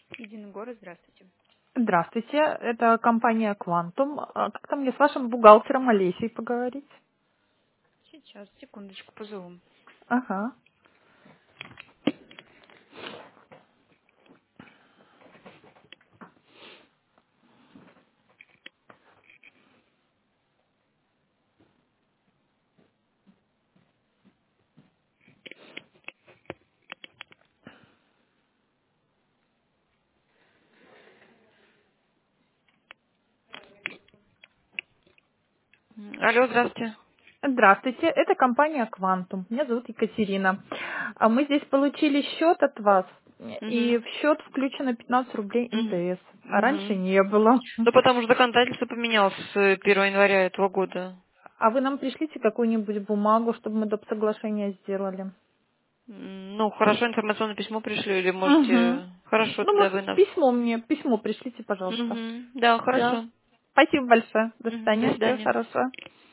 Единый город, здравствуйте. Здравствуйте, это компания «Квантум». Как-то мне с вашим бухгалтером Олесей поговорить? Сейчас, секундочку, позову. Ага. Алло, здравствуйте. Здравствуйте, это компания «Квантум». Меня зовут Екатерина. Мы здесь получили счет от вас, и Угу. в счет включено 15 рублей НДС, а раньше Угу. не было. Ну, потому что законодательство поменялось с 1 января этого года. А вы нам пришлите какую-нибудь бумагу, чтобы мы доп. Соглашения сделали? Ну, хорошо, информационное письмо пришлю, или Угу. можете... Хорошо, Ну, тогда может, вы нас... письмо пришлите, пожалуйста. Да, Да. хорошо. Спасибо большое. До До свидания. Всего свидания. хорошего.